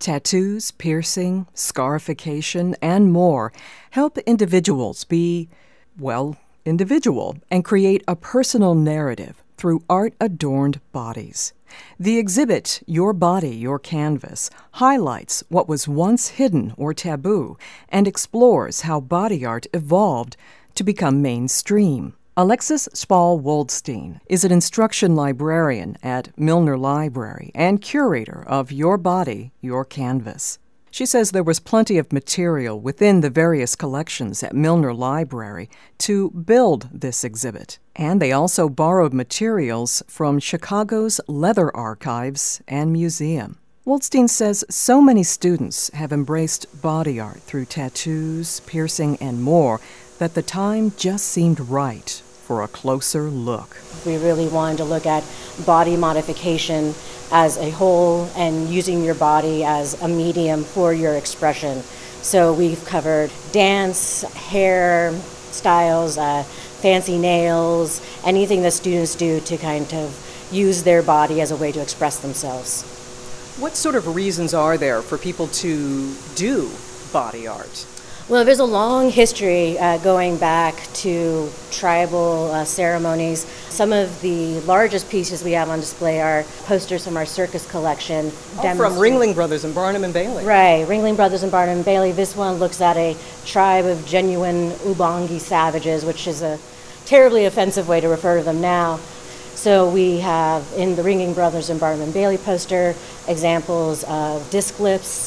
Tattoos, piercing, scarification, and more help individuals be, well, individual and create a personal narrative through art-adorned bodies. The exhibit, Your Body, Your Canvas, highlights what was once hidden or taboo and explores how body art evolved to become mainstream. Alexis Spall-Woldstein is an instruction librarian at Milner Library and curator of Your Body, Your Canvas. She says there was plenty of material within the various collections at Milner Library to build this exhibit, and they also borrowed materials from Chicago's Leather Archives and Museum. Woldstein says so many students have embraced body art through tattoos, piercing, and more that the time just seemed right for a closer look. We really wanted to look at body modification as a whole and using your body as a medium for your expression. So we've covered dance, hair styles, fancy nails, anything that students do to kind of use their body as a way to express themselves. What sort of reasons are there for people to do body art? Well, there's a long history going back to tribal ceremonies. Some of the largest pieces we have on display are posters from our circus collection. From Ringling Brothers and Barnum and Bailey. Right, Ringling Brothers and Barnum and Bailey. This one looks at a tribe of genuine Ubangi savages, which is a terribly offensive way to refer to them now. So we have in the Ringling Brothers and Barnum and Bailey poster examples of disc lips,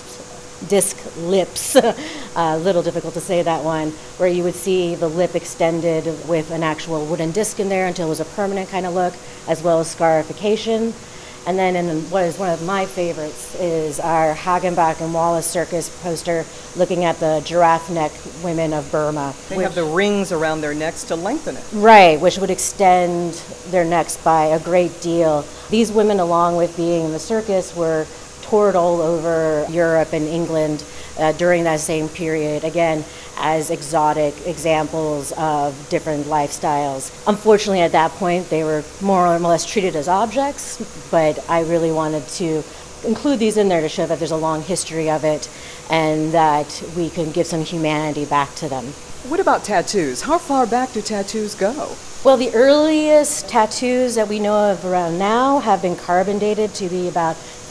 a little difficult to say that one, where you would see the lip extended with an actual wooden disc in there until it was a permanent kind of look, as well as scarification. And then in what is one of my favorites is our Hagenbach and Wallace Circus poster looking at the giraffe neck women of Burma. They have the rings around their necks to lengthen it. Right, which would extend their necks by a great deal. These women, along with being in the circus, were toured all over Europe and England during that same period, again, as exotic examples of different lifestyles. Unfortunately, at that point, they were more or less treated as objects, but I really wanted to include these in there to show that there's a long history of it and that we can give some humanity back to them. What about tattoos? How far back do tattoos go? Well, the earliest tattoos that we know of around now have been carbon dated to be about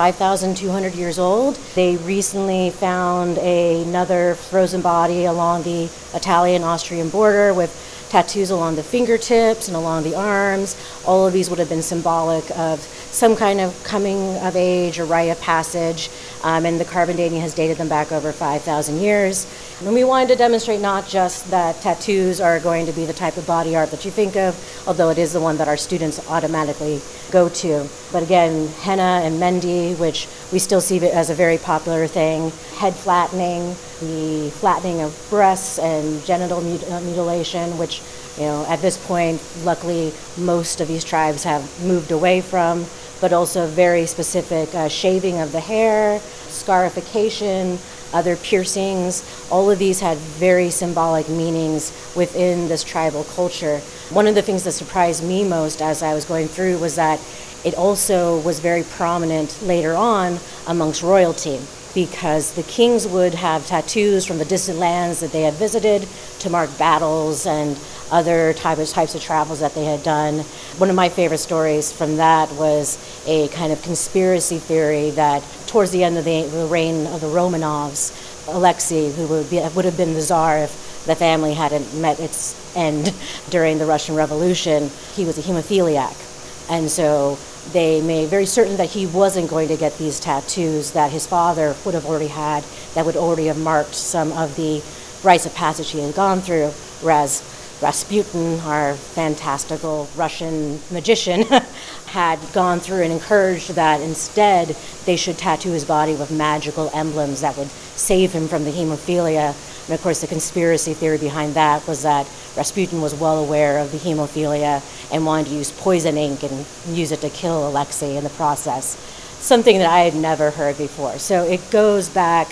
5,200 years old. They recently found another frozen body along the Italian-Austrian border with tattoos along the fingertips and along the arms. All of these would have been symbolic of some kind of coming of age or rite of passage, and the carbon dating has dated them back over 5,000 years. And we wanted to demonstrate not just that tattoos are going to be the type of body art that you think of, although it is the one that our students automatically go to. But again, henna and mehndi, which we still see as a very popular thing, head flattening, the flattening of breasts and genital mutilation, which, at this point, luckily, most of these tribes have moved away from, but also very specific shaving of the hair, scarification, other piercings. All of these had very symbolic meanings within this tribal culture. One of the things that surprised me most as I was going through was that it also was very prominent later on amongst royalty, because the kings would have tattoos from the distant lands that they had visited to mark battles and other types of travels that they had done. One of my favorite stories from that was a kind of conspiracy theory that towards the end of the reign of the Romanovs, Alexei, who would have been the Tsar if the family hadn't met its end during the Russian Revolution, he was a hemophiliac. And so they made very certain that he wasn't going to get these tattoos that his father would have already had, that would already have marked some of the rites of passage he had gone through, whereas Rasputin, our fantastical Russian magician, had gone through and encouraged that instead they should tattoo his body with magical emblems that would save him from the hemophilia. And of course, the conspiracy theory behind that was that Rasputin was well aware of the hemophilia and wanted to use poison ink and use it to kill Alexei in the process. Something that I had never heard before. So it goes back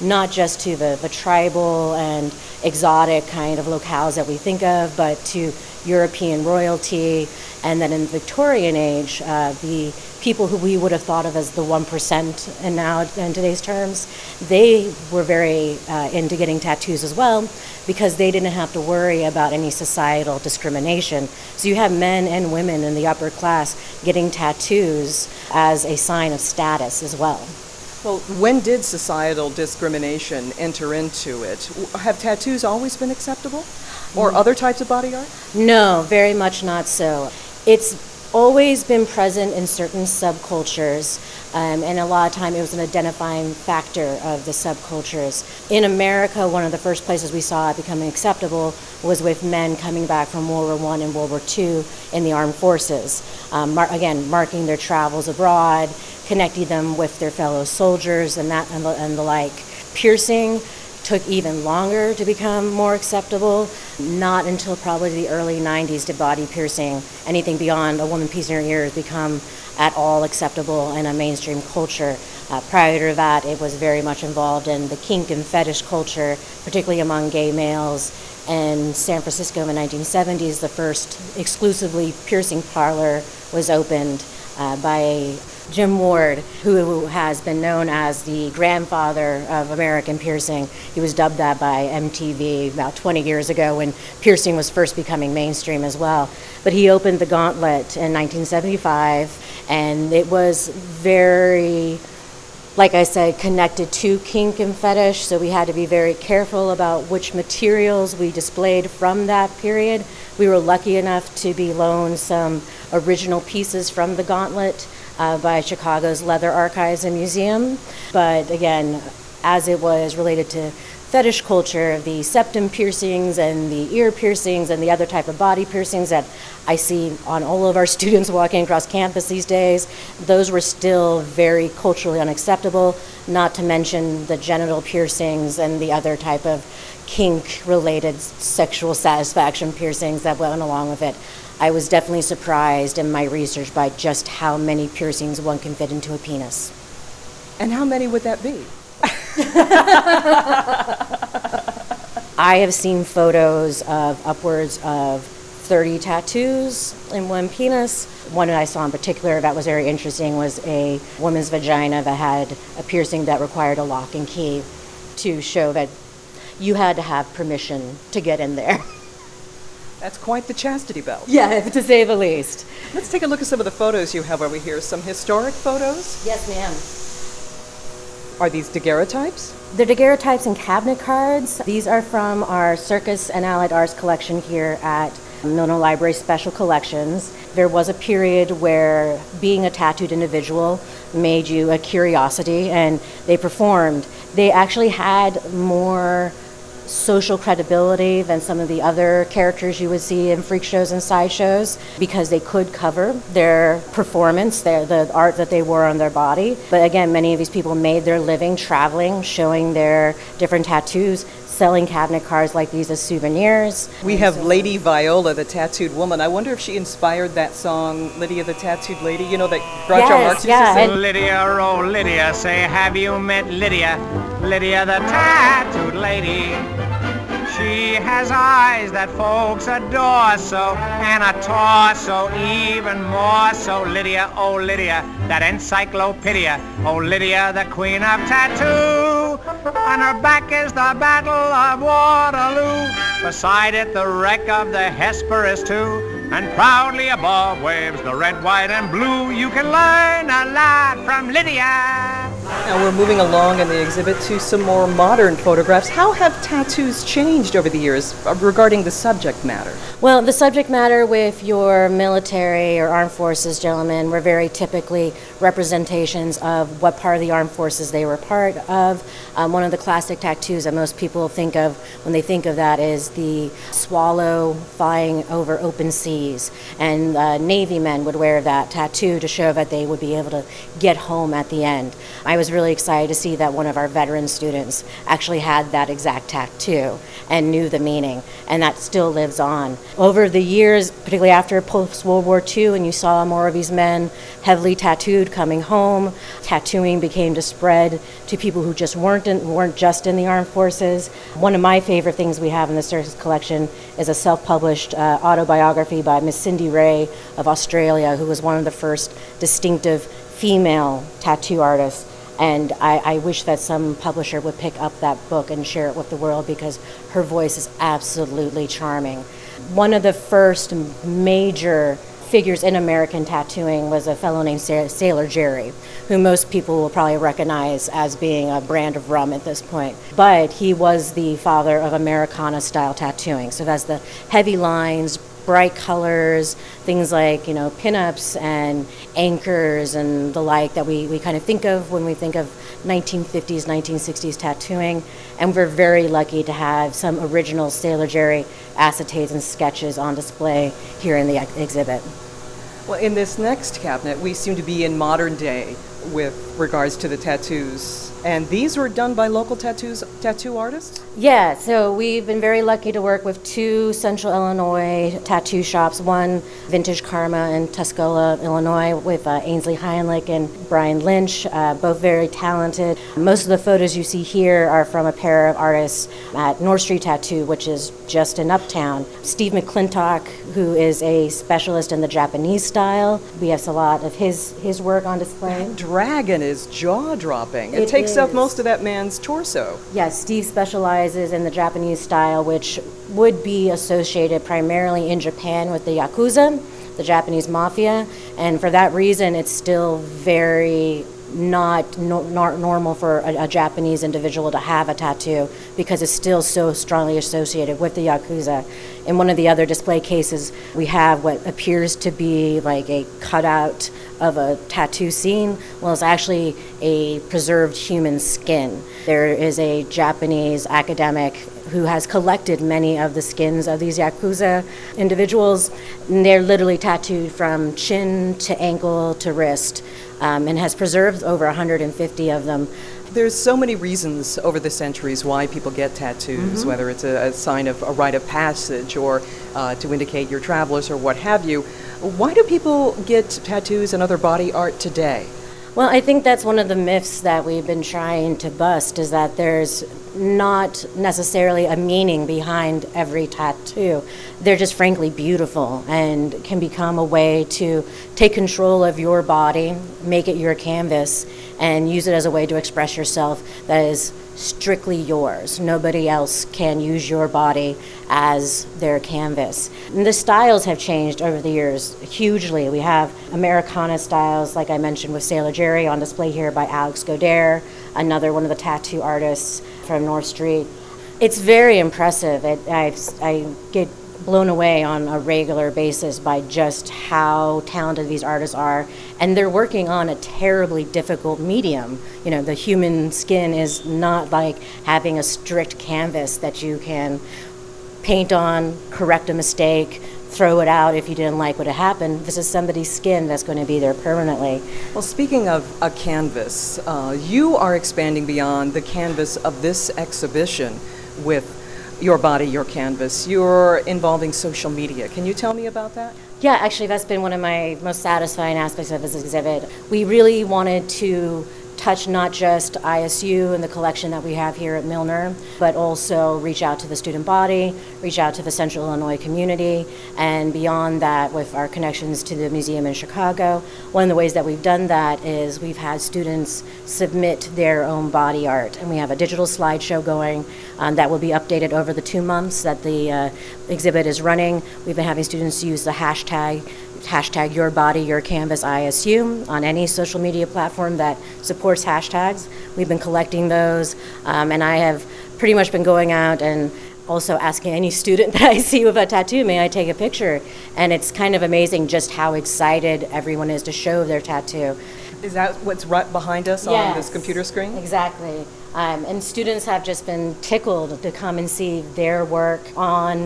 not just to the tribal and exotic kind of locales that we think of, but to European royalty. And then in the Victorian age, the people who we would have thought of as the 1%, and now in today's terms, they were very into getting tattoos as well, because they didn't have to worry about any societal discrimination. So you have men and women in the upper class getting tattoos as a sign of status as well. Well, when did societal discrimination enter into it? Have tattoos always been acceptable? Or other types of body art? No, very much not so. It's always been present in certain subcultures, and a lot of time it was an identifying factor of the subcultures. In America, one of the first places we saw it becoming acceptable was with men coming back from World War I and World War II in the armed forces. Again, marking their travels abroad, connecting them with their fellow soldiers and the like. Piercing took even longer to become more acceptable. Not until probably the early 90s did body piercing, anything beyond a woman piecing her ears, become at all acceptable in a mainstream culture. Prior to that, it was very much involved in the kink and fetish culture, particularly among gay males. In San Francisco in the 1970s, the first exclusively piercing parlor was opened by Jim Ward, who has been known as the grandfather of American piercing. He was dubbed that by MTV about 20 years ago when piercing was first becoming mainstream as well. But he opened the Gauntlet in 1975, and it was very, like I said, connected to kink and fetish, so we had to be very careful about which materials we displayed from that period. We were lucky enough to be loaned some original pieces from the Gauntlet by Chicago's Leather Archives and Museum. But again, as it was related to fetish culture, the septum piercings and the ear piercings and the other type of body piercings that I see on all of our students walking across campus these days, those were still very culturally unacceptable, not to mention the genital piercings and the other type of kink-related sexual satisfaction piercings that went along with it. I was definitely surprised in my research by just how many piercings one can fit into a penis. And how many would that be? I have seen photos of upwards of 30 tattoos in one penis. One that I saw in particular that was very interesting was a woman's vagina that had a piercing that required a lock and key to show that you had to have permission to get in there. That's quite the chastity belt. Yeah, to say the least. Let's take a look at some of the photos you have over here. Some historic photos? Yes, ma'am. Are these daguerreotypes? They're daguerreotypes and cabinet cards. These are from our Circus and Allied Arts collection here at Milner Library Special Collections. There was a period where being a tattooed individual made you a curiosity, and they performed. They actually had more social credibility than some of the other characters you would see in freak shows and sideshows because they could cover their performance, the art that they wore on their body. But again, many of these people made their living traveling, showing their different tattoos, selling cabinet cards like these as souvenirs. We have Lady Viola, the tattooed woman. I wonder if she inspired that song, Lydia the Tattooed Lady, you know, that Groucho Marx used to sing? Lydia, oh Lydia, say have you met Lydia? Lydia the tattooed lady. She has eyes that folks adore so, and a torso even more so. Lydia, oh Lydia, that encyclopedia. Oh Lydia, the queen of tattoo. On her back is the Battle of Waterloo. Beside it the wreck of the Hesperus too. And proudly above waves the red, white, and blue. You can learn a lot from Lydia. Now we're moving along in the exhibit to some more modern photographs. How have tattoos changed over the years regarding the subject matter? Well, the subject matter with your military or armed forces gentlemen were very typically representations of what part of the armed forces they were part of. One of the classic tattoos that most people think of when they think of that is the swallow flying over open seas. And Navy men would wear that tattoo to show that they would be able to get home at the end. I was really excited to see that one of our veteran students actually had that exact tattoo and knew the meaning, and that still lives on. Over the years, particularly after post-World War II, and you saw more of these men heavily tattooed coming home, tattooing became to spread to people who just weren't just in the armed forces. One of my favorite things we have in the Circus collection is a self-published autobiography by Miss Cindy Ray of Australia, who was one of the first distinctive female tattoo artists. And I wish that some publisher would pick up that book and share it with the world, because her voice is absolutely charming. One of the first major figures in American tattooing was a fellow named Sailor Jerry, who most people will probably recognize as being a brand of rum at this point. But he was the father of Americana-style tattooing. So that's the heavy lines, bright colors, things like, pinups and anchors and the like that we kind of think of when we think of 1950s, 1960s tattooing. And we're very lucky to have some original Sailor Jerry acetates and sketches on display here in the exhibit. Well, in this next cabinet, we seem to be in modern day with regards to the tattoos. And these were done by local tattoo artists? Yeah, so we've been very lucky to work with two Central Illinois tattoo shops, one Vintage Karma in Tuscola, Illinois, with Ainsley Heinlich and Brian Lynch, both very talented. Most of the photos you see here are from a pair of artists at North Street Tattoo, which is just in Uptown. Steve McClintock, who is a specialist in the Japanese style. We have a lot of his work on display. That dragon is jaw-dropping. It takes up most of that man's torso. Yes, Steve specializes in the Japanese style, which would be associated primarily in Japan with the Yakuza, the Japanese mafia, and for that reason it's still very not normal for a Japanese individual to have a tattoo, because it's still so strongly associated with the Yakuza. In one of the other display cases, we have what appears to be like a cutout of a tattoo scene. Well, it's actually a preserved human skin. There is a Japanese academic who has collected many of the skins of these Yakuza individuals, and they're literally tattooed from chin to ankle to wrist, and has preserved over 150 of them. There's so many reasons over the centuries why people get tattoos, whether it's a sign of a rite of passage or to indicate you're travelers or what have you. Why do people get tattoos and other body art today? Well, I think that's one of the myths that we've been trying to bust, is that there's not necessarily a meaning behind every tattoo. They're just frankly beautiful and can become a way to take control of your body, make it your canvas, and use it as a way to express yourself that is strictly yours. Nobody else can use your body as their canvas. And the styles have changed over the years hugely. We have Americana styles, like I mentioned, with Sailor Jerry on display here by Alex Goder, another one of the tattoo artists from North Street. It's very impressive. I get blown away on a regular basis by just how talented these artists are, and they're working on a terribly difficult medium. The human skin is not like having a strict canvas that you can paint on, correct a mistake, throw it out if you didn't like what had happened. This is somebody's skin that's going to be there permanently. Well, speaking of a canvas, you are expanding beyond the canvas of this exhibition with Your Body, Your Canvas. You're involving social media. Can you tell me about that? Yeah, actually that's been one of my most satisfying aspects of this exhibit. We really wanted to touch not just ISU and the collection that we have here at Milner, but also reach out to the student body, reach out to the Central Illinois community, and beyond that with our connections to the museum in Chicago. One of the ways that we've done that is we've had students submit their own body art, and we have a digital slideshow going that will be updated over the 2 months that the exhibit is running. We've been having students use the hashtag Your Body, Your Canvas ISU on any social media platform that supports hashtags. We've been collecting those, and I have pretty much been going out and also asking any student that I see with a tattoo, may I take a picture? And it's kind of amazing just how excited everyone is to show their tattoo. Is that what's right behind us on this computer screen? Exactly. And students have just been tickled to come and see their work on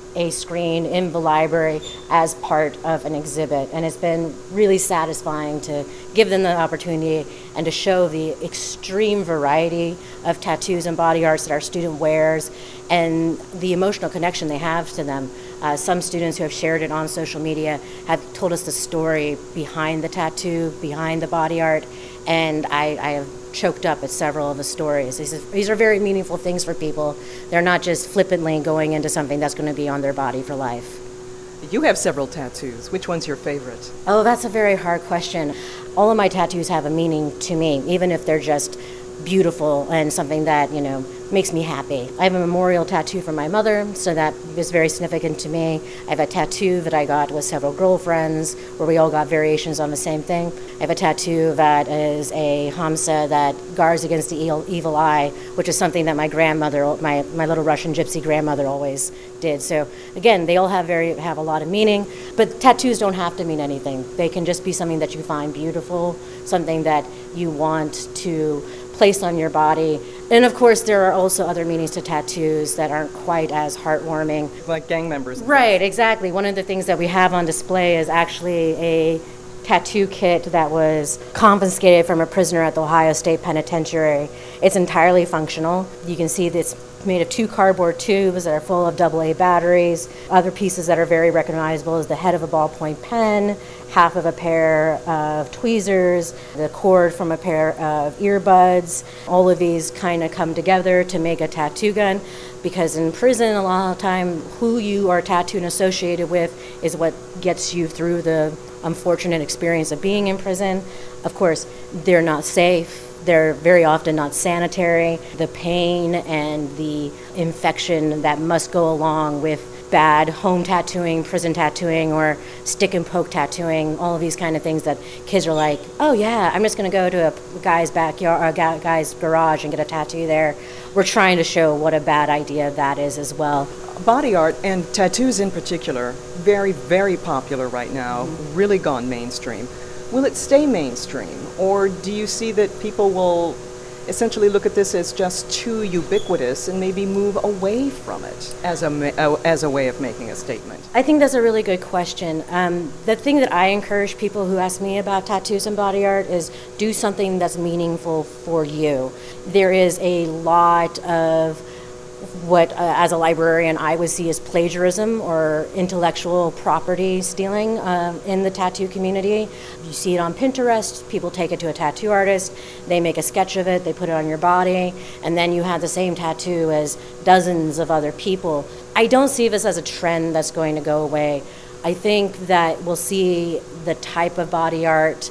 a screen in the library as part of an exhibit. And it's been really satisfying to give them the opportunity and to show the extreme variety of tattoos and body arts that our student wears and the emotional connection they have to them. Some students who have shared it on social media have told us the story behind the tattoo, behind the body art, and I have choked up at several of the stories. These are very meaningful things for people. They're not just flippantly going into something that's going to be on their body for life. You have several tattoos. Which one's your favorite? Oh, that's a very hard question. All of my tattoos have a meaning to me, even if they're just beautiful and something that, makes me happy. I have a memorial tattoo from my mother, so that is very significant to me. I have a tattoo that I got with several girlfriends, where we all got variations on the same thing. I have a tattoo that is a Hamsa that guards against the evil eye, which is something that my grandmother, my little Russian gypsy grandmother, always did. So again, they all have a lot of meaning, but tattoos don't have to mean anything. They can just be something that you find beautiful, something that you want to place on your body. And of course, there are also other meanings to tattoos that aren't quite as heartwarming. Like gang members. Right, exactly. One of the things that we have on display is actually a tattoo kit that was confiscated from a prisoner at the Ohio State Penitentiary. It's entirely functional. You can see that it's made of 2 cardboard tubes that are full of AA batteries. Other pieces that are very recognizable is the head of a ballpoint pen, half of a pair of tweezers, the cord from a pair of earbuds. All of these kind of come together to make a tattoo gun, because in prison a lot of time who you are tattooed and associated with is what gets you through the unfortunate experience of being in prison. Of course, they're not safe. They're very often not sanitary. The pain and the infection that must go along with bad home tattooing, prison tattooing, or stick and poke tattooing, all of these kind of things that kids are like, oh yeah, I'm just going to go to a guy's backyard, a guy's garage and get a tattoo there. We're trying to show what a bad idea that is as well. Body art, and tattoos in particular, very, very popular right now, really gone mainstream. Will it stay mainstream, or do you see that people will essentially look at this as just too ubiquitous and maybe move away from it as a way of making a statement? I think that's a really good question. The thing that I encourage people who ask me about tattoos and body art is do something that's meaningful for you. There is a lot of what, as a librarian, I would see as plagiarism or intellectual property stealing in the tattoo community. You see it on Pinterest. People take it to a tattoo artist. They make a sketch of it. They put it on your body. And then you have the same tattoo as dozens of other people. I don't see this as a trend that's going to go away. I think that we'll see the type of body art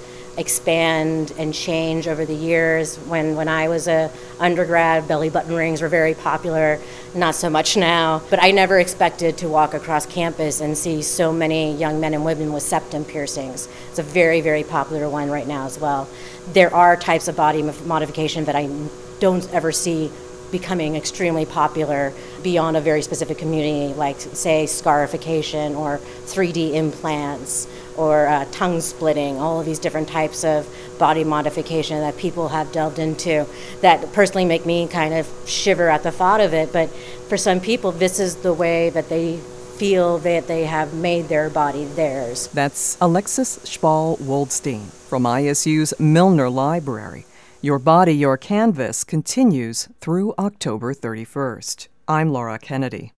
expand and change over the years. When I was a undergrad, belly button rings were very popular, not so much now. But I never expected to walk across campus and see so many young men and women with septum piercings. It's a very, very popular one right now as well. There are types of body modification that I don't ever see becoming extremely popular beyond a very specific community, like say scarification or 3D implants or tongue splitting, all of these different types of body modification that people have delved into that personally make me kind of shiver at the thought of it. But for some people, this is the way that they feel that they have made their body theirs. That's Alexis Schpal-Woldstein from ISU's Milner Library. Your Body, Your Canvas continues through October 31st. I'm Laura Kennedy.